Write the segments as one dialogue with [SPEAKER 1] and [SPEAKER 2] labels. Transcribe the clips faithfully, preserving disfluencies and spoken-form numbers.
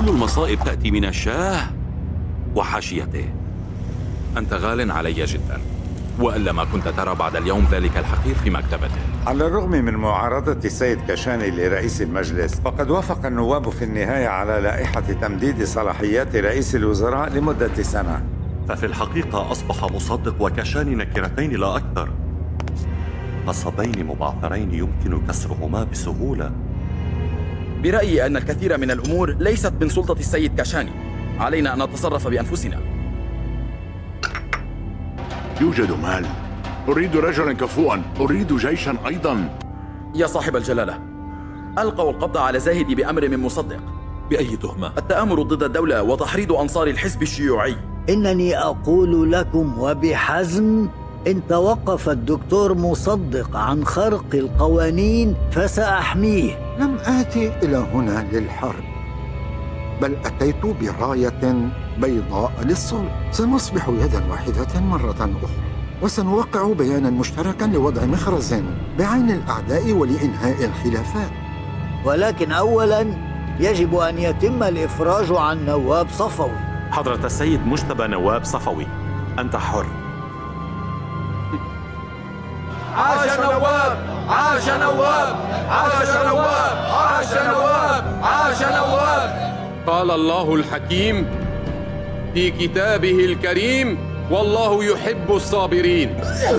[SPEAKER 1] كل المصائب تأتي من الشاه وحاشيته. أنت غال علي جدا، وإلا ما كنت ترى بعد اليوم ذلك الحقير في مكتبته.
[SPEAKER 2] على الرغم من معارضة السيد كشاني لرئيس المجلس، فقد وافق النواب في النهاية على لائحة تمديد صلاحيات رئيس الوزراء لمدة سنة.
[SPEAKER 3] ففي الحقيقة أصبح مصدق وكشاني نكرتين لا أكثر، قصبين مبعثرين يمكن كسرهما بسهولة.
[SPEAKER 4] برأيي أن الكثير من الأمور ليست من سلطة السيد كشاني، علينا أن نتصرف بأنفسنا.
[SPEAKER 5] يوجد مال، أريد رجلا كفؤا، أريد جيشا أيضا.
[SPEAKER 4] يا صاحب الجلالة، ألقوا القبض على زاهد بأمر من مصدق.
[SPEAKER 1] بأي تهمة؟
[SPEAKER 4] التآمر ضد الدولة وتحريض أنصار الحزب الشيوعي.
[SPEAKER 6] إنني أقول لكم وبحزم، إن توقف الدكتور مصدق عن خرق القوانين فسأحميه.
[SPEAKER 7] لم آتي إلى هنا للحرب، بل أتيت براية بيضاء للصلح. سنصبح يدا واحدة مرة أخرى، وسنوقع بيانا مشتركا لوضع مخرز بعين الأعداء ولإنهاء الخلافات.
[SPEAKER 6] ولكن أولا يجب أن يتم الإفراج عن نواب صفوي.
[SPEAKER 3] حضرة السيد مجتبى نواب صفوي، أنت حر.
[SPEAKER 4] عاش نواب، عاش نواب، عاش نواب، عاش نواب، عاش نواب.
[SPEAKER 8] قال الله الحكيم في كتابه الكريم: والله يحب الصابرين.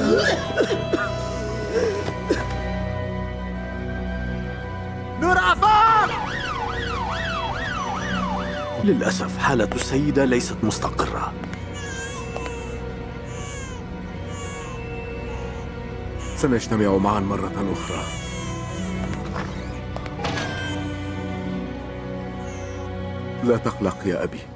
[SPEAKER 6] نور عفاف!
[SPEAKER 9] للأسف حالة السيدة ليست مستقرة.
[SPEAKER 5] سنجتمع معا مرة أخرى. لا تقلق يا أبي.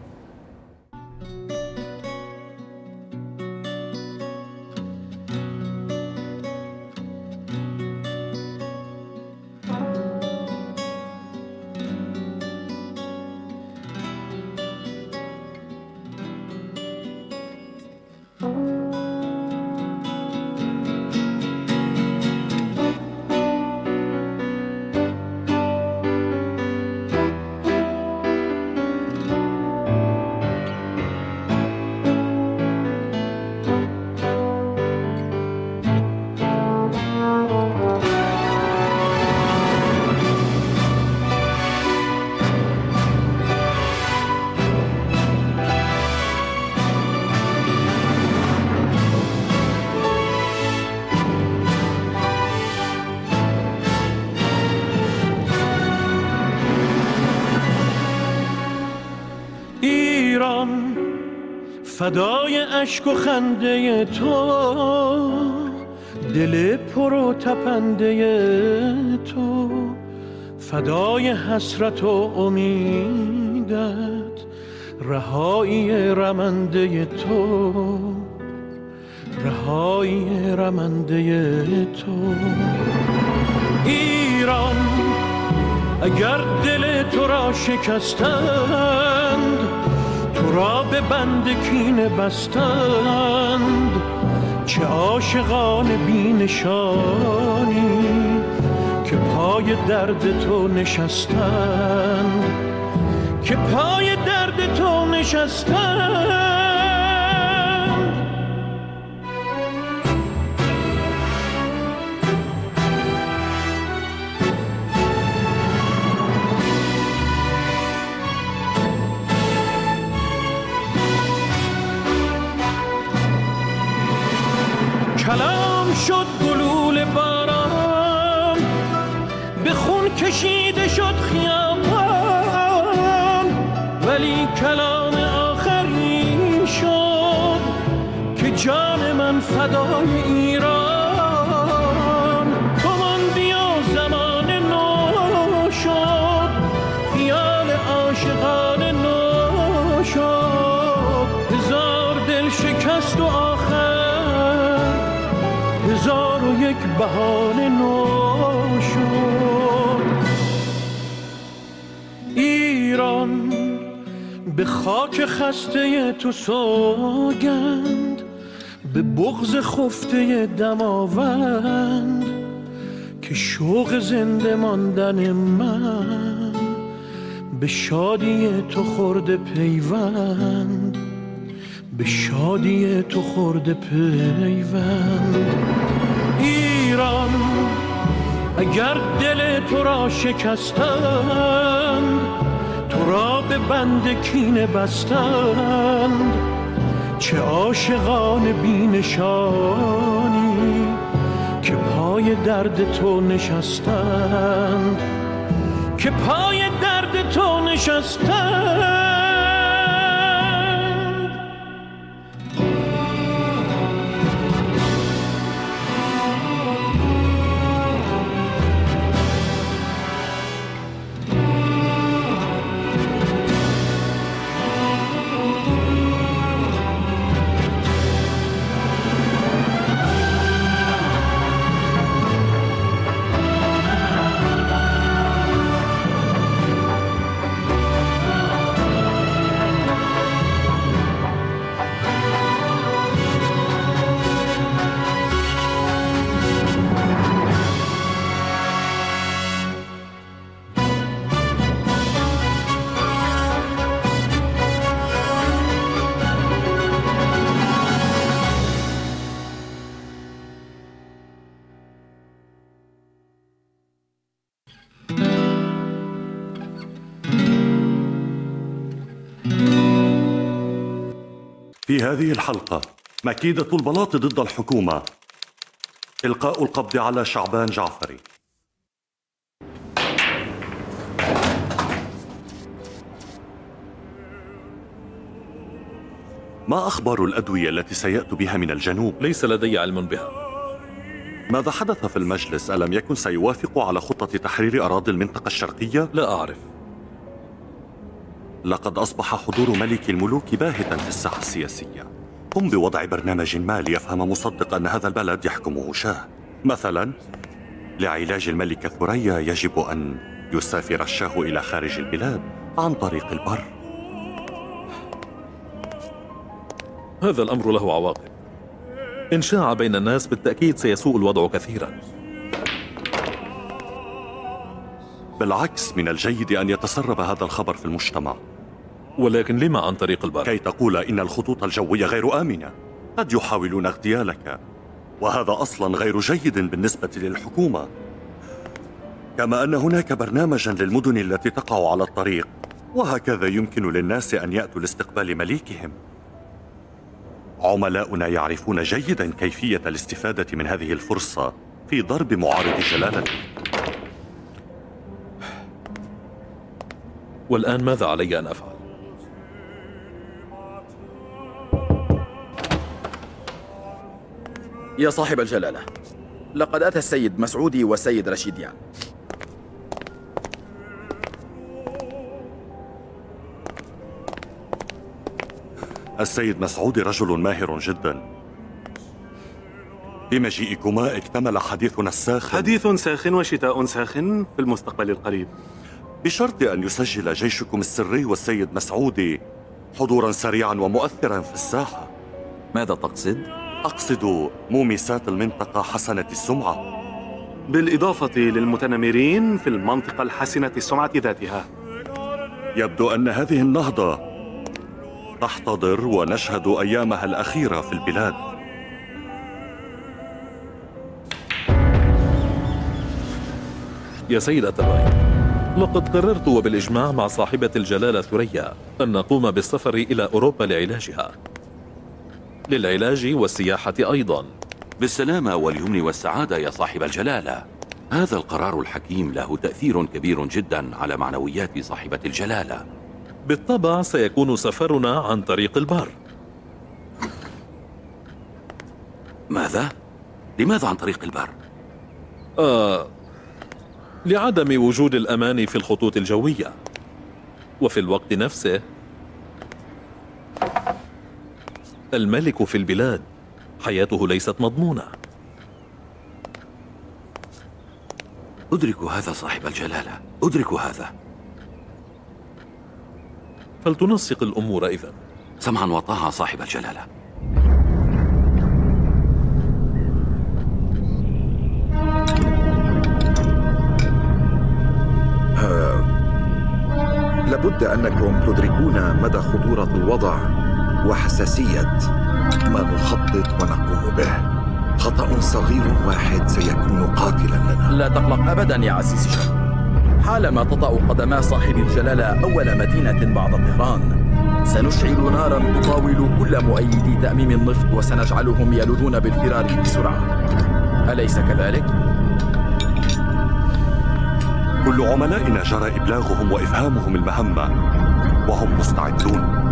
[SPEAKER 10] فدای اشک و خنده تو، دل پر و تپنده تو، فدای حسرت و امیدت، رهایی رمنده تو، رهایی رمنده تو. ایران اگر دل تو را شکستند، تو را به بند کینه بستند، چه عاشقان بی نشانی که پای درد تو نشستند، که پای درد تو نشستند. کلام شد گلول باران، به خون کشیده شد خیابان، ولی کلام آخری شد که جان من فدای ایران. تو ماندی و زمان نو شد، خیال عاشقان نو شد، هزار دل شکست و آخر هزار و یک بهانه نو شد. ایران به خاک خسته تو سوگند، به بغض خفته دماوند، که شوق زنده ماندن من به شادی تو خورده پیوند، به شادی تو خورده پیوند. ایران اگر دل تو را شکستند، تو را به بند کینه بستند. چه عاشقان بی نشانی که پای درد تو نشستند، که پای درد تو نشستند.
[SPEAKER 3] في هذه الحلقة مكيدة البلاط ضد الحكومة، إلقاء القبض على شعبان جعفري. ما أخبار الأدوية التي سيأتوا بها من الجنوب؟
[SPEAKER 11] ليس لدي علم بها.
[SPEAKER 3] ماذا حدث في المجلس؟ ألم يكن سيوافقوا على خطة تحرير أراضي المنطقة الشرقية؟
[SPEAKER 11] لا أعرف.
[SPEAKER 3] لقد أصبح حضور ملك الملوك باهتا في الساحة السياسية. قم بوضع برنامج ما ليفهم مصدق أن هذا البلد يحكمه شاه. مثلا لعلاج الملكة ثريا يجب أن يسافر الشاه إلى خارج البلاد عن طريق البر.
[SPEAKER 11] هذا الأمر له عواقب. إن شاع بين الناس بالتأكيد سيسوء الوضع كثيرا.
[SPEAKER 3] بالعكس، من الجيد أن يتسرب هذا الخبر في المجتمع.
[SPEAKER 11] ولكن لما عن طريق البر؟
[SPEAKER 3] كي تقول إن الخطوط الجوية غير آمنة، قد يحاولون اغتيالك، وهذا أصلا غير جيد بالنسبة للحكومة. كما أن هناك برنامجا للمدن التي تقع على الطريق، وهكذا يمكن للناس أن يأتوا لاستقبال مليكهم. عملاؤنا يعرفون جيدا كيفية الاستفادة من هذه الفرصة في ضرب معارض جلالته.
[SPEAKER 11] والآن ماذا علي أن أفعل؟
[SPEAKER 4] يا صاحب الجلالة، لقد أتى السيد مسعودي والسيد رشيديان.
[SPEAKER 3] السيد مسعودي رجل ماهر جدا. بمجيئكما اكتمل حديثنا الساخن.
[SPEAKER 9] حديث ساخن وشتاء ساخن في المستقبل القريب،
[SPEAKER 3] بشرط أن يسجل جيشكم السري والسيد مسعودي حضورا سريعا ومؤثرا في الساحة.
[SPEAKER 1] ماذا تقصد؟
[SPEAKER 3] أقصد مومسات المنطقة حسنة السمعة،
[SPEAKER 9] بالإضافة للمتنمرين في المنطقة الحسنة السمعة ذاتها.
[SPEAKER 3] يبدو أن هذه النهضة تحتضر ونشهد أيامها الأخيرة في البلاد.
[SPEAKER 11] يا سيد أتباي، لقد قررت وبالإجماع مع صاحبة الجلالة ثريا أن نقوم بالسفر إلى أوروبا لعلاجها، للعلاج والسياحة أيضا.
[SPEAKER 1] بالسلامة واليمن والسعادة يا صاحب الجلالة. هذا القرار الحكيم له تأثير كبير جدا على معنويات صاحبة الجلالة.
[SPEAKER 11] بالطبع سيكون سفرنا عن طريق البر.
[SPEAKER 1] ماذا؟ لماذا عن طريق البر؟
[SPEAKER 11] آه لعدم وجود الأمان في الخطوط الجوية، وفي الوقت نفسه الملك في البلاد، حياته ليست مضمونة.
[SPEAKER 1] أدرك هذا صاحب الجلالة، أدرك هذا.
[SPEAKER 11] فلتنسق الأمور إذن.
[SPEAKER 1] سمعا وطاعة صاحب الجلالة.
[SPEAKER 12] لم لابد أنكم تدركون مدى خطورة الوضع وحساسية ما نخطط ونقوم به. خطأ صغير واحد سيكون قاتلا لنا.
[SPEAKER 4] لا تقلق أبدا يا عزيزي شاه. حالما تطأ قدما صاحب الجلالة أول مدينة بعد طهران سنشعل نارا تطاول كل مؤيدي تأميم النفط وسنجعلهم يلوذون بالفرار بسرعة. أليس كذلك؟
[SPEAKER 3] كل عملائنا جرى إبلاغهم وإفهامهم المهمة وهم مستعدون.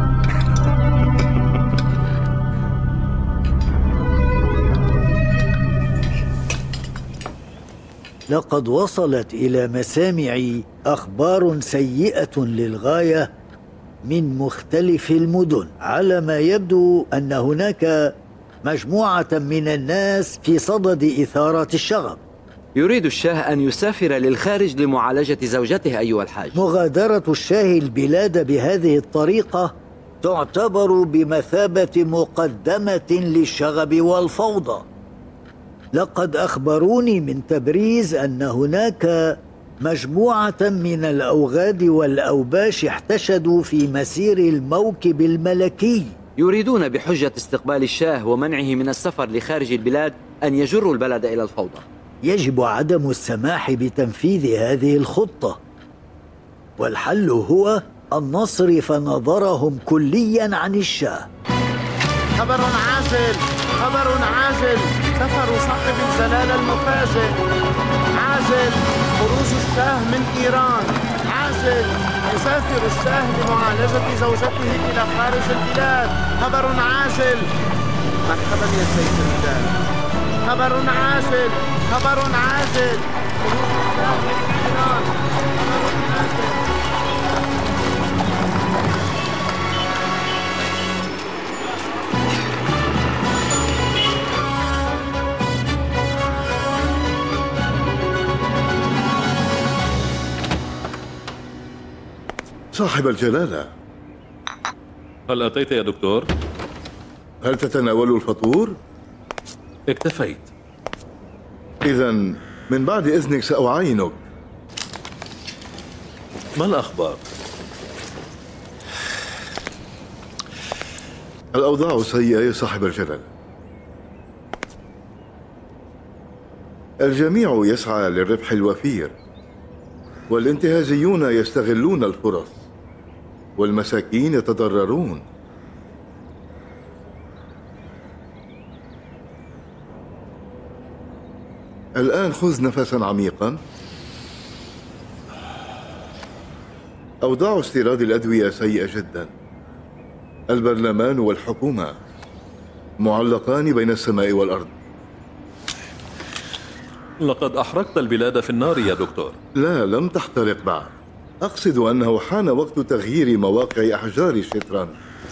[SPEAKER 6] لقد وصلت إلى مسامعي أخبار سيئة للغاية من مختلف المدن. على ما يبدو أن هناك مجموعة من الناس في صدد إثارة الشغب.
[SPEAKER 13] يريد الشاه أن يسافر للخارج لمعالجة زوجته أيها الحاج.
[SPEAKER 6] مغادرة الشاه البلاد بهذه الطريقة تعتبر بمثابة مقدمة للشغب والفوضى. لقد أخبروني من تبريز أن هناك مجموعة من الأوغاد والأوباش احتشدوا في مسير الموكب الملكي.
[SPEAKER 13] يريدون بحجة استقبال الشاه ومنعه من السفر لخارج البلاد أن يجروا البلد إلى الفوضى.
[SPEAKER 6] يجب عدم السماح بتنفيذ هذه الخطة، والحل هو أن نصرف نظرهم كليا عن الشاه.
[SPEAKER 10] خبر عاجل، خبر عاجل، سفر صاحب الجلالة المفاجئ. عاجل، خروج الشاه من إيران. عاجل، يسافر الشاه لمعالجة زوجته إلى خارج البلاد. خبر عاجل. مرحبا يا سيد الرجال. خبر عاجل، خبر عاجل، خروج الشاه من إيران. خبر عاجل.
[SPEAKER 14] صاحب الجلالة،
[SPEAKER 11] هل أتيت يا دكتور؟
[SPEAKER 14] هل تتناول الفطور؟
[SPEAKER 11] اكتفيت.
[SPEAKER 14] إذن من بعد إذنك سأعاينك.
[SPEAKER 11] ما الأخبار؟
[SPEAKER 14] الأوضاع سيئة يا صاحب الجلالة. الجميع يسعى للربح الوفير، والانتهازيون يستغلون الفرص، والمساكين يتضررون. الآن خذ نفسا عميقا. أوضاع استيراد الأدوية سيئة جدا. البرلمان والحكومة معلقان بين السماء والأرض.
[SPEAKER 11] لقد أحرقت البلاد في النار يا دكتور.
[SPEAKER 14] لا، لم تحترق بعد. أقصد أنه حان وقت تغيير مواقع أحجار الشطرنج.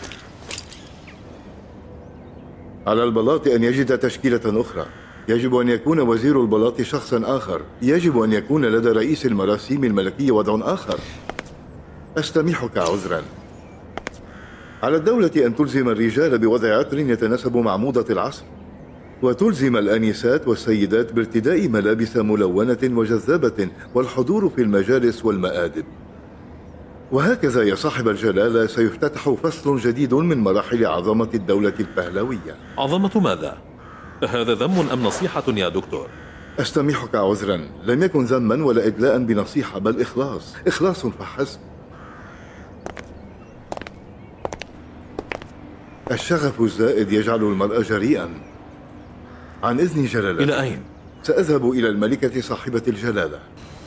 [SPEAKER 14] على البلاط أن يجد تشكيلة أخرى. يجب أن يكون وزير البلاط شخصا آخر. يجب أن يكون لدى رئيس المراسيم الملكية وضع آخر. أستميحك عذرا. على الدولة أن تلزم الرجال بوضع عطر يتناسب مع موضة العصر، وتلزم الآنسات والسيدات بارتداء ملابس ملونة وجذابة والحضور في المجالس والمآدب. وهكذا يا صاحب الجلالة سيفتتح فصل جديد من مراحل عظمة الدولة البهلوية.
[SPEAKER 11] عظمة ماذا؟ هذا ذم أم نصيحة يا دكتور؟
[SPEAKER 14] أستميحك عذرا، لم يكن ذما ولا إدلاء بنصيحة، بل إخلاص، إخلاص فحسب. الشغف الزائد يجعل المرء جريئا. عن إذن جلالة.
[SPEAKER 11] إلى أين؟
[SPEAKER 14] سأذهب إلى الملكة صاحبة الجلالة.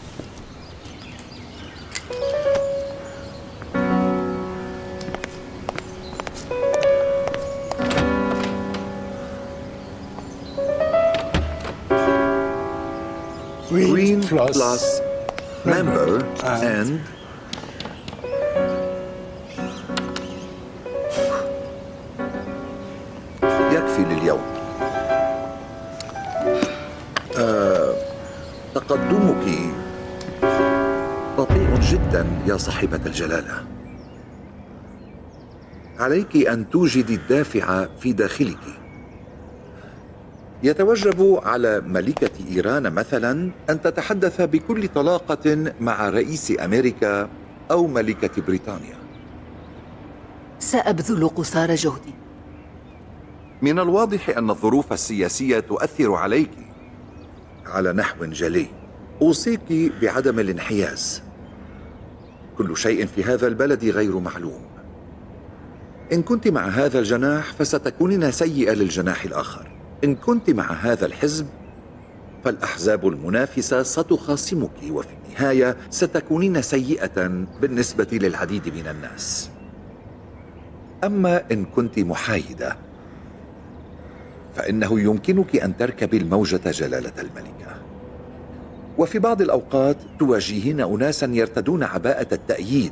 [SPEAKER 12] Green plus member and يكفي لليوم. آه، تقدمك بطيء جدا يا صاحبة الجلالة. عليك أن توجدي الدافع في داخلك. يتوجب على ملكة إيران مثلا أن تتحدث بكل طلاقة مع رئيس أمريكا أو ملكة بريطانيا.
[SPEAKER 15] سأبذل قصارى جهدي.
[SPEAKER 12] من الواضح أن الظروف السياسية تؤثر عليك على نحو جلي. أوصيك بعدم الانحياز. كل شيء في هذا البلد غير معلوم. إن كنت مع هذا الجناح فستكونين سيئة للجناح الآخر. إن كنت مع هذا الحزب فالأحزاب المنافسة ستخاصمك، وفي النهاية ستكونين سيئة بالنسبة للعديد من الناس. أما إن كنت محايدة فإنه يمكنك أن تركبي الموجة جلالة الملكة، وفي بعض الأوقات تواجهين أناسا يرتدون عباءة التأييد،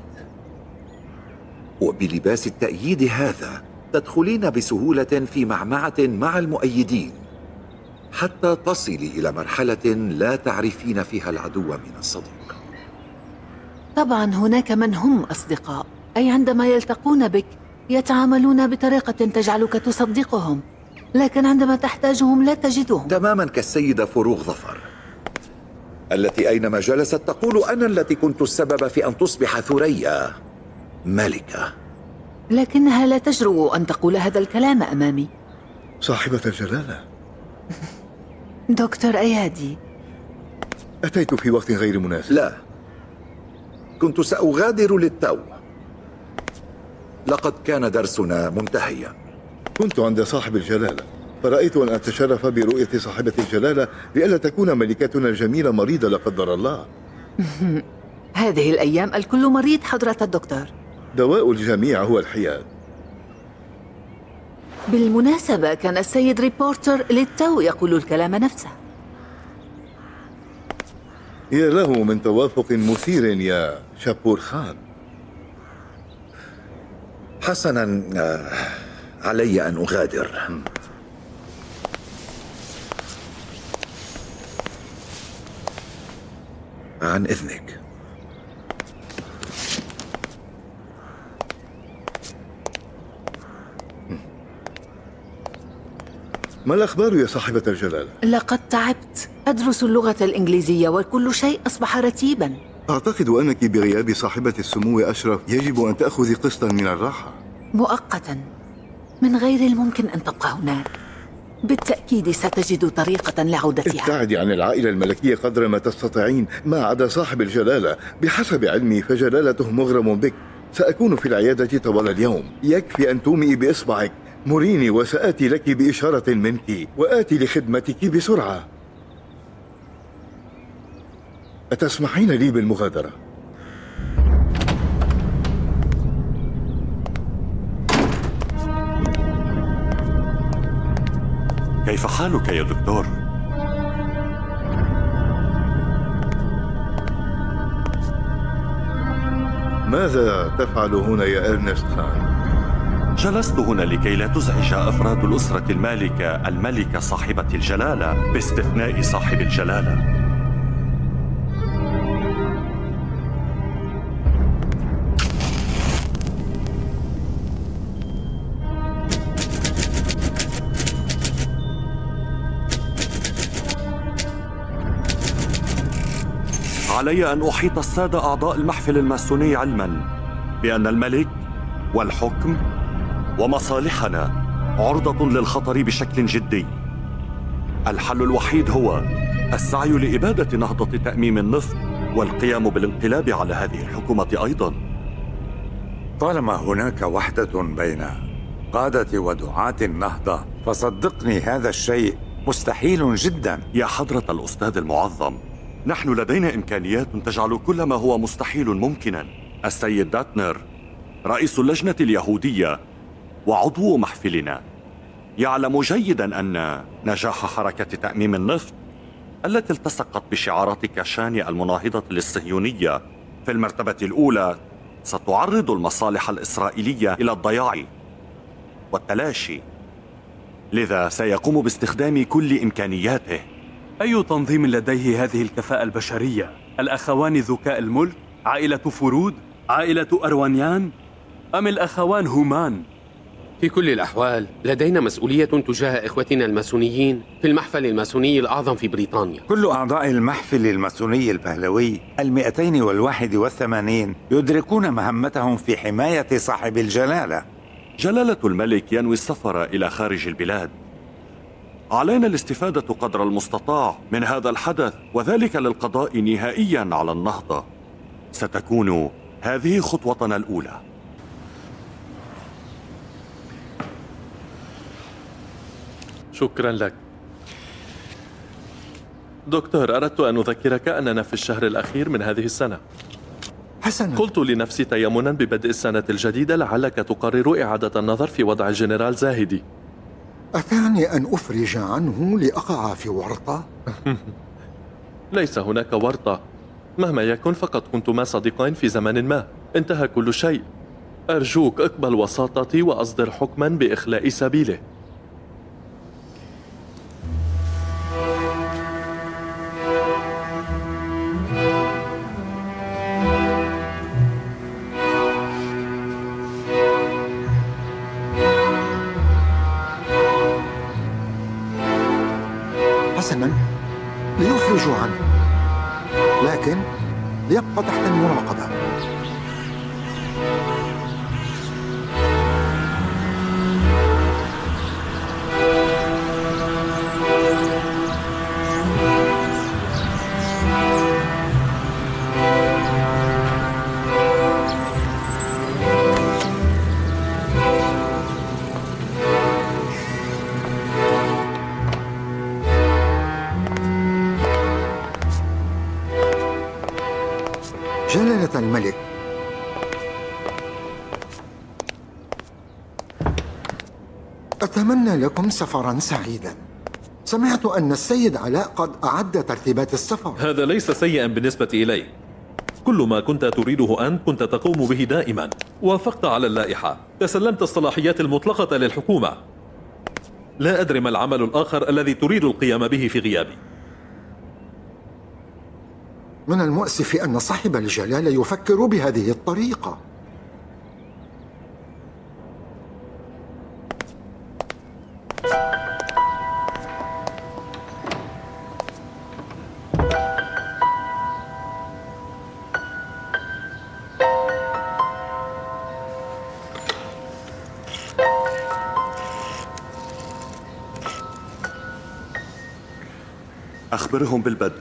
[SPEAKER 12] وبلباس التأييد هذا تدخلين بسهولة في معمعة مع المؤيدين حتى تصلي إلى مرحلة لا تعرفين فيها العدو من الصديق.
[SPEAKER 15] طبعا هناك من هم أصدقاء، أي عندما يلتقون بك يتعاملون بطريقة تجعلك تصدقهم، لكن عندما تحتاجهم لا تجدهم.
[SPEAKER 12] تماما كالسيدة فروغ ظفر التي أينما جلست تقول أنا التي كنت السبب في أن تصبح ثريا ملكة.
[SPEAKER 15] لكنها لا تجرؤ أن تقول هذا الكلام أمامي.
[SPEAKER 14] صاحبة الجلالة.
[SPEAKER 15] دكتور أيادي،
[SPEAKER 14] أتيت في وقت غير مناسب.
[SPEAKER 12] لا، كنت سأغادر للتو. لقد كان درسنا منتهيا.
[SPEAKER 14] كنت عند صاحب الجلالة فرأيت أن أتشرف برؤية صاحبة الجلالة لئلا تكون ملكتنا الجميلة مريضة لا قدر الله.
[SPEAKER 15] هذه الأيام الكل مريض حضرة الدكتور.
[SPEAKER 14] دواء الجميع هو الحياد.
[SPEAKER 15] بالمناسبة كان السيد ريبورتر للتو يقول الكلام نفسه.
[SPEAKER 14] يا له من توافق مثير يا شابور خان.
[SPEAKER 12] حسنا، علي أن أغادر. عن إذنك.
[SPEAKER 14] ما الأخبار يا صاحبة الجلالة؟
[SPEAKER 15] لقد تعبت، أدرس اللغة الإنجليزية وكل شيء أصبح رتيبا.
[SPEAKER 14] أعتقد أنك بغياب صاحبة السمو أشرف يجب أن تأخذي قسطا من الراحة.
[SPEAKER 15] مؤقتا، من غير الممكن أن تبقى هناك. بالتأكيد ستجد طريقة لعودتها.
[SPEAKER 14] ابتعدي عن العائلة الملكية قدر ما تستطيعين ما عدا صاحب الجلالة. بحسب علمي فجلالته مغرم بك. سأكون في العيادة طوال اليوم. يكفي أن تومئي بإصبعك مريني وسآتي لك بإشارة منك وآتي لخدمتك بسرعة. أتسمحين لي بالمغادرة؟
[SPEAKER 3] كيف حالك يا دكتور؟
[SPEAKER 14] ماذا تفعل هنا يا إرنست خان؟
[SPEAKER 3] جلست هنا لكي لا تزعج أفراد الأسرة المالكة الملكة صاحبة الجلالة باستثناء صاحب الجلالة. علي أن أحيط السادة أعضاء المحفل الماسوني علما بأن الملك والحكم ومصالحنا عرضة للخطر بشكل جدي. الحل الوحيد هو السعي لإبادة نهضة تأميم النفط والقيام بالانقلاب على هذه الحكومة أيضا.
[SPEAKER 2] طالما هناك وحدة بين قادة ودعاة النهضة فصدقني هذا الشيء مستحيل جدا.
[SPEAKER 3] يا حضرة الأستاذ المعظم، نحن لدينا إمكانيات تجعل كل ما هو مستحيل ممكنا. السيد داتنر رئيس اللجنة اليهودية وعضو محفلنا يعلم جيدا أن نجاح حركة تأميم النفط التي التصقت بشعارات كاشان المناهضة للصهيونية في المرتبة الأولى ستعرض المصالح الإسرائيلية إلى الضياع والتلاشي، لذا سيقوم باستخدام كل إمكانياته.
[SPEAKER 16] أي تنظيم لديه هذه الكفاءة البشرية؟ الأخوان ذكاء الملك؟ عائلة فرود؟ عائلة أروانيان؟ أم الأخوان هومان؟
[SPEAKER 8] في كل الأحوال لدينا مسؤولية تجاه إخوتنا الماسونيين في المحفل الماسوني الأعظم في بريطانيا.
[SPEAKER 2] كل أعضاء المحفل الماسوني البهلوي المئتين والواحد والثمانين يدركون مهمتهم في حماية صاحب الجلالة.
[SPEAKER 3] جلالة الملك ينوي السفر إلى خارج البلاد. علينا الاستفادة قدر المستطاع من هذا الحدث، وذلك للقضاء نهائيا على النهضة. ستكون هذه خطوتنا الأولى.
[SPEAKER 11] شكرا لك دكتور. أردت أن أذكرك أننا في الشهر الأخير من هذه السنة.
[SPEAKER 7] حسنا.
[SPEAKER 11] قلت لنفسي تيمنا ببدء السنة الجديدة لعلك تقرر إعادة النظر في وضع الجنرال زاهدي.
[SPEAKER 7] أتعني أن أفرج عنه لأقع في ورطة؟
[SPEAKER 11] ليس هناك ورطة، مهما يكن فقد كنتما صديقين في زمن ما. انتهى كل شيء. أرجوك اقبل وساطتي وأصدر حكما بإخلاء سبيله.
[SPEAKER 7] حسنا، ليفرجوا عنه، لكن ليبقى تحت المراقبة. جلالة الملك، أتمنى لكم سفرا سعيدا. سمعت أن السيد علاء قد أعد ترتيبات السفر.
[SPEAKER 11] هذا ليس سيئا بالنسبة إلي. كل ما كنت تريده أنت كنت تقوم به دائما. وافقت على اللائحة، تسلمت الصلاحيات المطلقة للحكومة. لا أدري ما العمل الآخر الذي تريد القيام به في غيابي.
[SPEAKER 7] من المؤسف أن صاحب الجلالة يفكر بهذه الطريقة.
[SPEAKER 3] أخبرهم بالبدء.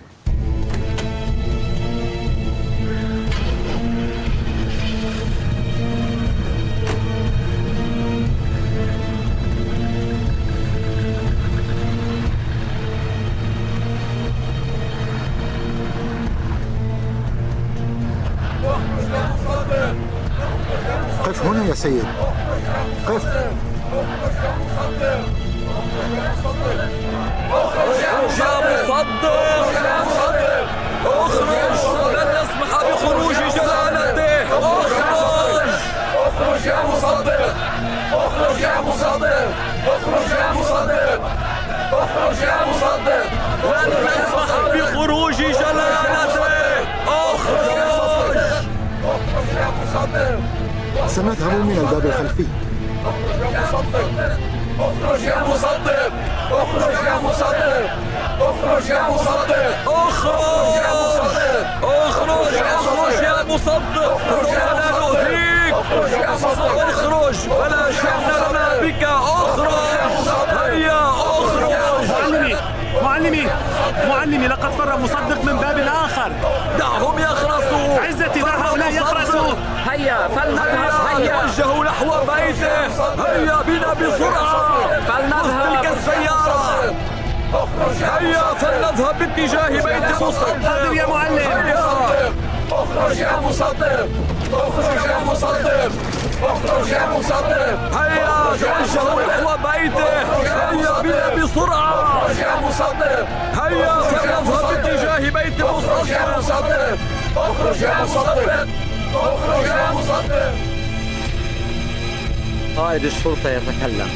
[SPEAKER 7] قف هنا يا سيد، قف.
[SPEAKER 17] اخرج يا مصدق، اخرج، لن نسمح بخروج جلالته. اخرج اخرج يا مصدق، اخرج يا مصدق، اخرج يا مصدق، اخرج يا مصدق، لن نسمح بخروج جلالته. اخرج اخرج يا مصدق.
[SPEAKER 7] سنذهب من الباب الخلفي.
[SPEAKER 17] اخرج يا مصدق، اخرج يا مصدق، اخرج يا مصدق، اخرج يا مصدق، اخرج يا مصدق، اخرج اخرج يا مصدق، سوف لا نؤذيك. اخرج يا مصدق، اخرج ولا شأن لنا بك. اخرج، هيا اخرج.
[SPEAKER 10] معلمي معلمي معلمي لقد فر مصدق من باب آخر.
[SPEAKER 17] دعهم يخرسوا.
[SPEAKER 10] عزتي، دع هؤلاء يخرسوا.
[SPEAKER 17] هيا فلنذهب. هيا توجهوا نحو بيته. هيا بنا بسرعة فلنذهب. تلك السيارة. هيا فلنذهب باتجاه بيت مصدق.
[SPEAKER 10] حاضر يا معلم.
[SPEAKER 17] هيا اخرج يا مصدق، اخرج يا مصدق، اخرج يا مصدق. هيا توجهوا نحو بيته. هيا بنا بسرعة. اخرج يا مصدق. هيا فلنذهب باتجاه بيت مصدق. اخرج يا مصدق، اخرج يا مصدق، اخرج يا مصدق.
[SPEAKER 13] قائد الشرطة يتكلم.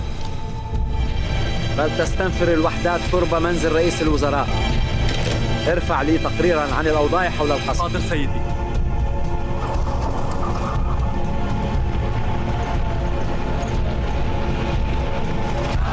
[SPEAKER 13] فلتستنفر الوحدات قرب منزل رئيس الوزراء. ارفع لي تقريرا عن الأوضاع حول القصر.
[SPEAKER 16] حاضر سيدي.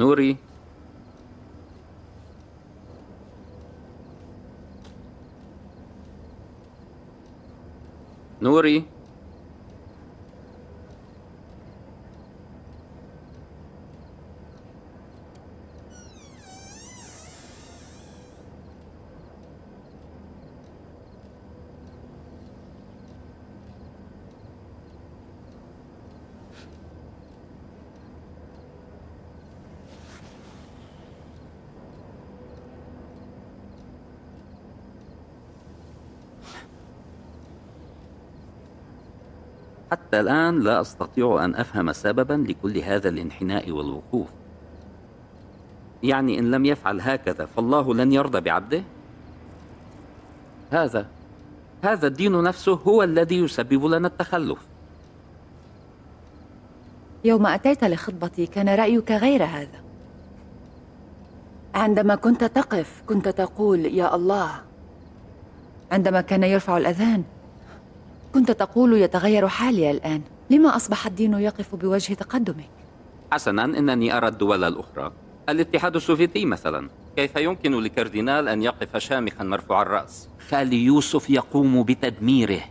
[SPEAKER 18] نوري، نوري، حتى الآن لا أستطيع أن أفهم سببا لكل هذا الانحناء والوقوف. يعني إن لم يفعل هكذا فالله لن يرضى بعبده؟ هذا هذا الدين نفسه هو الذي يسبب لنا التخلف.
[SPEAKER 15] يوم أتيت لخطبتي كان رأيك غير هذا. عندما كنت تقف كنت تقول يا الله. عندما كان يرفع الأذان كنت تقول يتغير حالي الآن. لما أصبح الدين يقف بوجه تقدمك؟
[SPEAKER 18] حسنا، إنني أرى الدول الأخرى. الاتحاد السوفيتي مثلا، كيف يمكن لكاردينال أن يقف شامخا مرفوع الرأس؟ خالي يوسف يقوم بتدميره.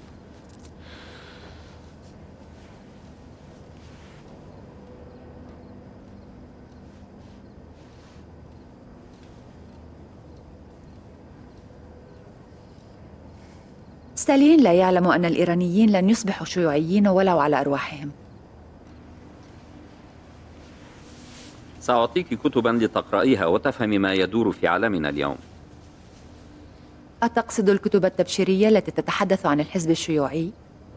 [SPEAKER 15] ستالين لا يعلم أن الإيرانيين لن يصبحوا شيوعيين ولو على أرواحهم.
[SPEAKER 18] سأعطيك كتبا لتقرأيها وتفهمي ما يدور في عالمنا اليوم.
[SPEAKER 15] أتقصد الكتب التبشيرية التي تتحدث عن الحزب الشيوعي؟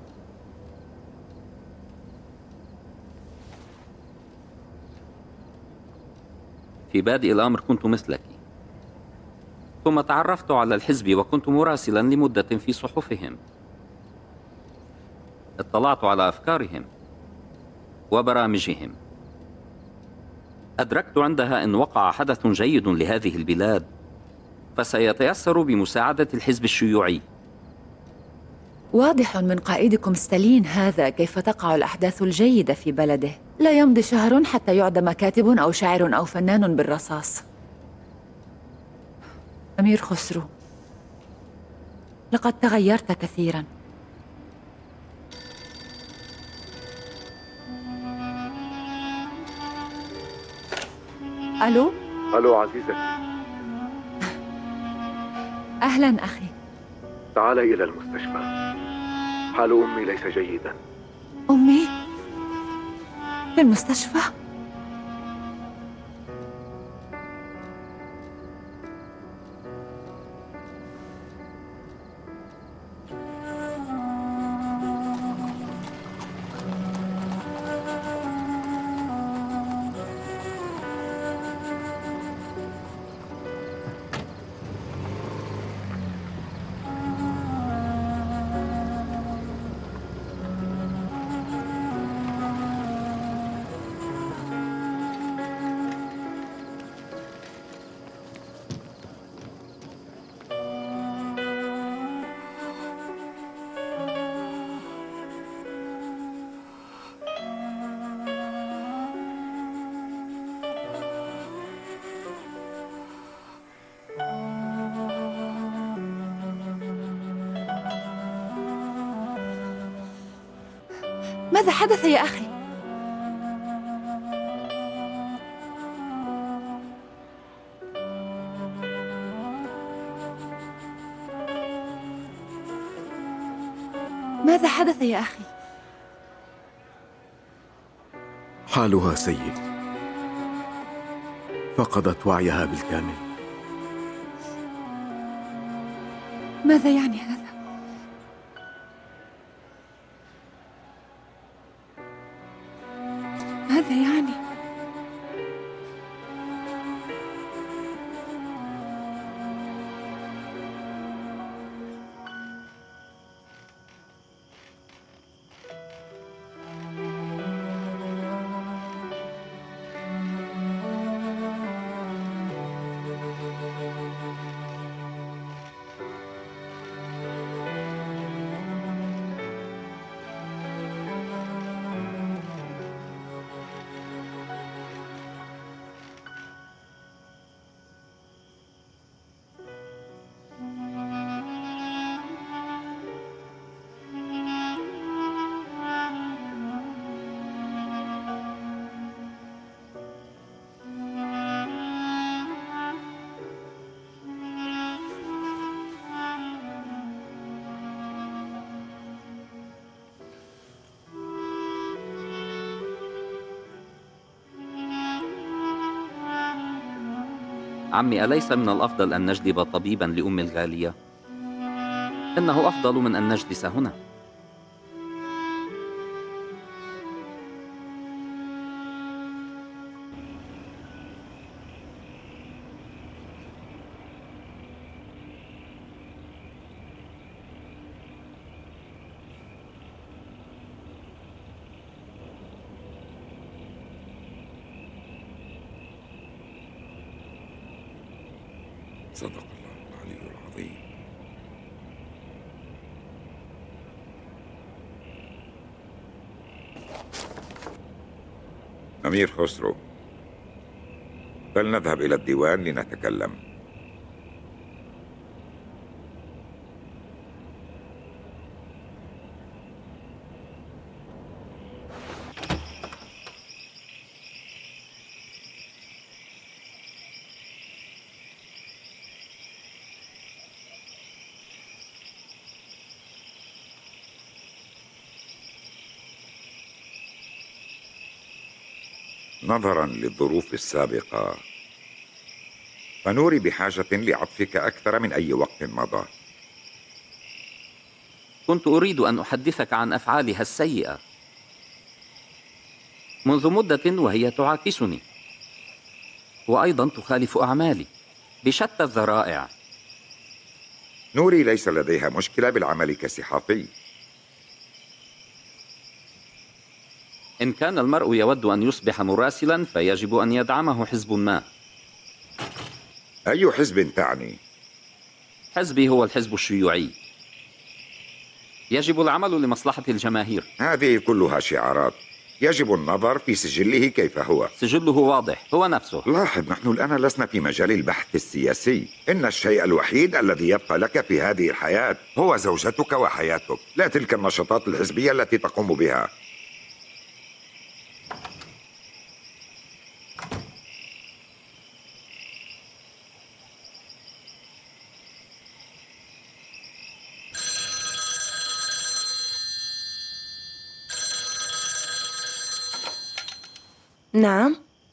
[SPEAKER 18] في بادئ الأمر كنت مثلك، ثم تعرفت على الحزب وكنت مراسلا لمدة في صحفهم. اطلعت على أفكارهم وبرامجهم. أدركت عندها إن وقع حدث جيد لهذه البلاد فسيتيسر بمساعدة الحزب الشيوعي.
[SPEAKER 15] واضح من قائدكم ستالين هذا كيف تقع الأحداث الجيدة في بلده. لا يمضي شهر حتى يعدم كاتب أو شاعر أو فنان بالرصاص. أمير خسرو، لقد تغيرت كثيرا. ألو؟
[SPEAKER 19] ألو عزيزتي.
[SPEAKER 15] أهلا أخي.
[SPEAKER 19] تعالي إلى المستشفى. حال أمي ليس جيدا.
[SPEAKER 15] أمي؟ في المستشفى؟ ماذا حدث يا أخي؟ ماذا حدث يا أخي؟
[SPEAKER 19] حالها سيء، فقدت وعيها بالكامل.
[SPEAKER 15] ماذا يعني هذا؟ ماذا يعني؟
[SPEAKER 18] عمي، أليس من الأفضل أن نجلب طبيبا لأم الغالية؟ إنه أفضل من أن نجلس هنا.
[SPEAKER 20] صدق الله العلي العظيم.
[SPEAKER 21] أمير خسرو، فلنذهب إلى الديوان لنتكلم. نظرا للظروف السابقة فنوري بحاجة لعطفك أكثر من أي وقت مضى.
[SPEAKER 18] كنت أريد أن أحدثك عن أفعالها السيئة. منذ مدة وهي تعاكسني، وأيضا تخالف أعمالي بشتى الذرائع.
[SPEAKER 21] نوري ليس لديها مشكلة بالعمل كصحفي.
[SPEAKER 18] إن كان المرء يود أن يصبح مراسلا فيجب أن يدعمه حزب ما.
[SPEAKER 21] أي حزب تعني؟
[SPEAKER 18] حزبي هو الحزب الشيوعي. يجب العمل لمصلحة الجماهير.
[SPEAKER 21] هذه كلها شعارات، يجب النظر في سجله كيف هو.
[SPEAKER 18] سجله واضح، هو نفسه.
[SPEAKER 21] لاحظ، نحن الآن لسنا في مجال البحث السياسي. إن الشيء الوحيد الذي يبقى لك في هذه الحياة هو زوجتك وحياتك، لا تلك النشاطات الحزبية التي تقوم بها.
[SPEAKER 22] نعم.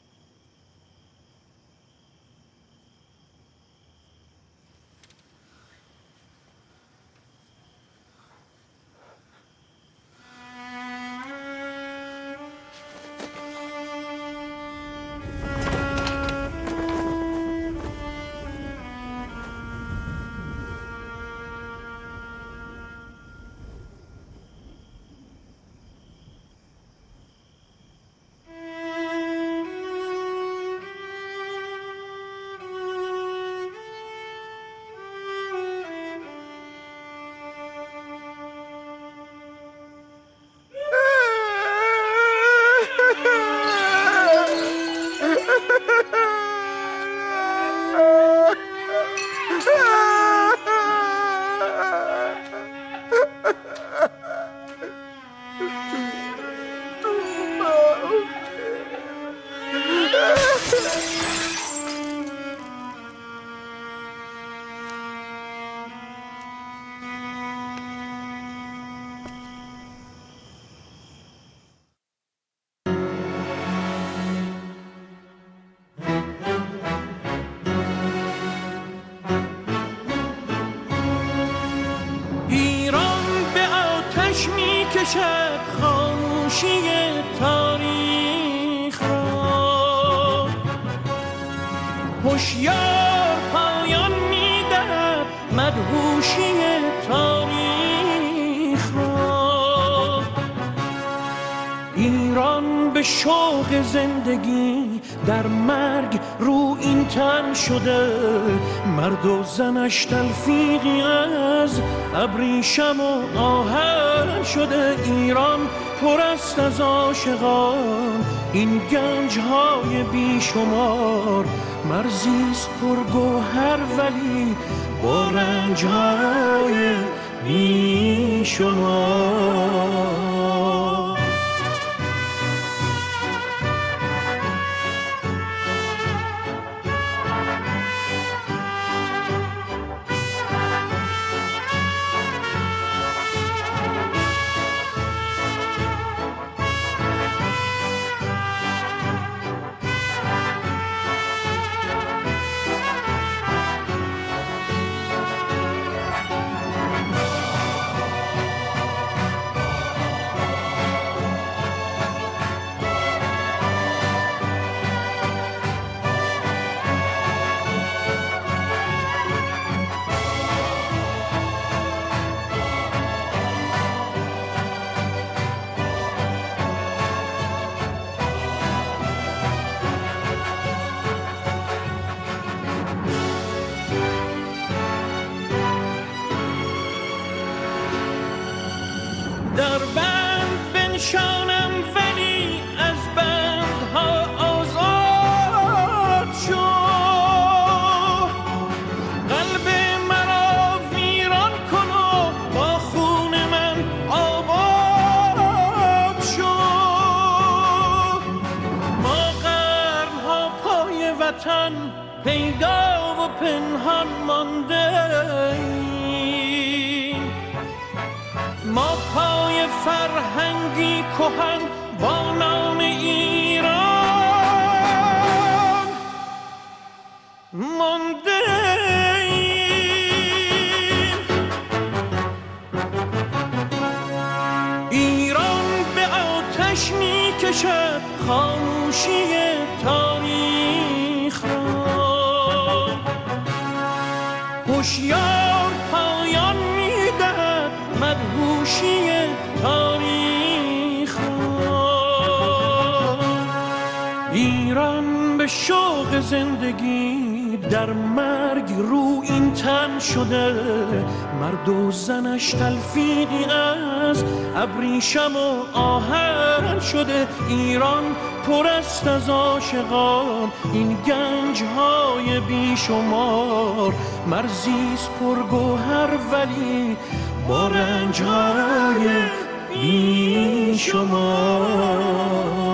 [SPEAKER 10] کشد خاموشی تاریخ را، هوشیار پایان می‌دهد مدهوشی تاریخ را. ایران به شوق زندگی در مرگ رو این تن شده، مرد و زنش تلفیقی از ابریشم و آهن شده. ایران پر است از عاشقان، این گنج‌های بیشمار، مرزیست پرگوهر ولی با رنج‌های بیشمار. پریشانم ولی از بندها آزاد شد. قلب مرا ویران کن و با خون من آباد شد. ما قرنها پای وطن پیدا و پنهان مانده ایم. ما پای فرهنگی کهن با نام ایران مانده ایم. ایران به آتش می کشد خاموشی تاریخ را. هوشیار پایان می‌دهد مدهوشی تاریخ را. ایران به شوق زندگی در مرگ رو این تن شده. مرد و زنش تلفیقی از ابریشم و آهن شده. ایران پر است از عاشقان، این گنج‌های بیشمار. مرزیست پرگوهر ولی با رنج‌های بیشمار.